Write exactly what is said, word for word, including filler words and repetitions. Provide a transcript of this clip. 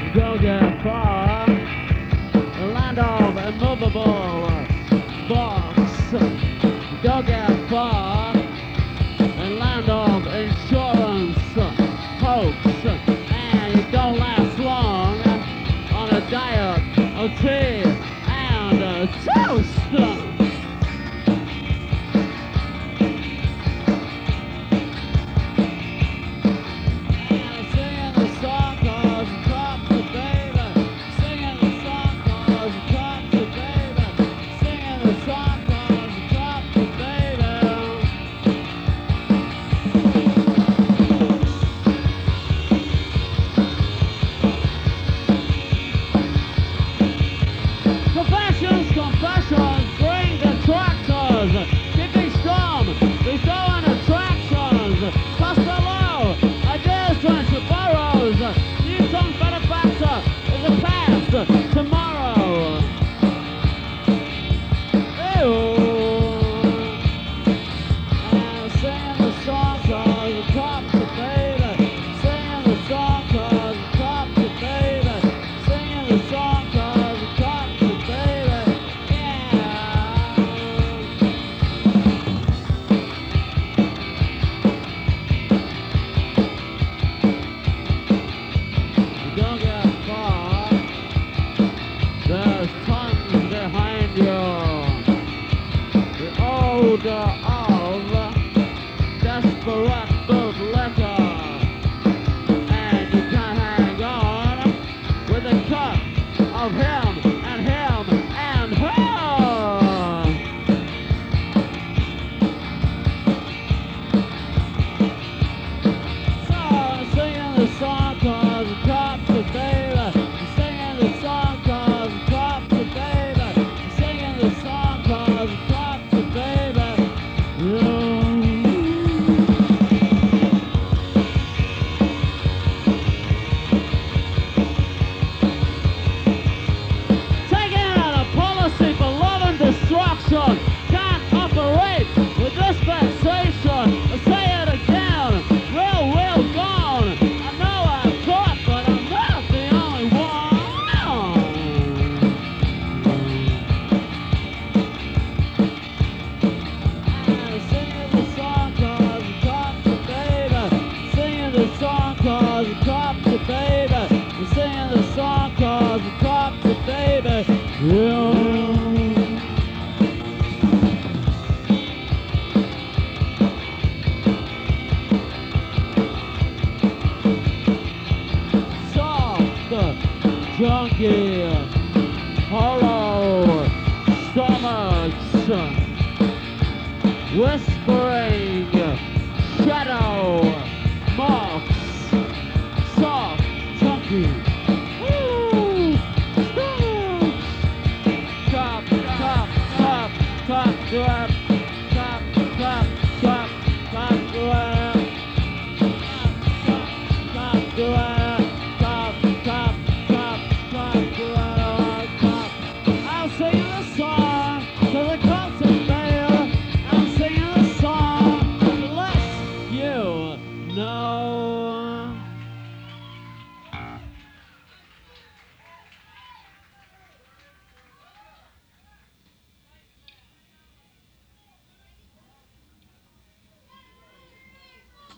Don't get far. The land of immovable box. Don't get far. The land of insurance hoax. And you don't last long on a diet of tea and uh, toast. Confessions, confessions, bring the tractors. Keeping storm, we go on attractions. Costa low, ideas to burrows. New song benefactor is a past tomorrow. Ew. And singing the song cause the top to baby. Singing the song cause the top to baby. Singing the song cause the top to baby. Yeah. You don't get far. There's tons behind you. The odor of desperate bootlicker. And you can't hang on with a cut of him and him and her. So I'm singing the song cause the cops are baby. I'm singing the song cause the cops are baby. I'm singing the song cause the cops are baby. Yeah. Taking out a policy for love and destruction. Can't operate with dispensation. I say it again, real, real gone. I know I'm caught, but I'm not the only one. And singing the song cause the cops are baby. Singing the song cause the cops are baby. Singing the song cause the cops are baby. Yeah. Soft junkie.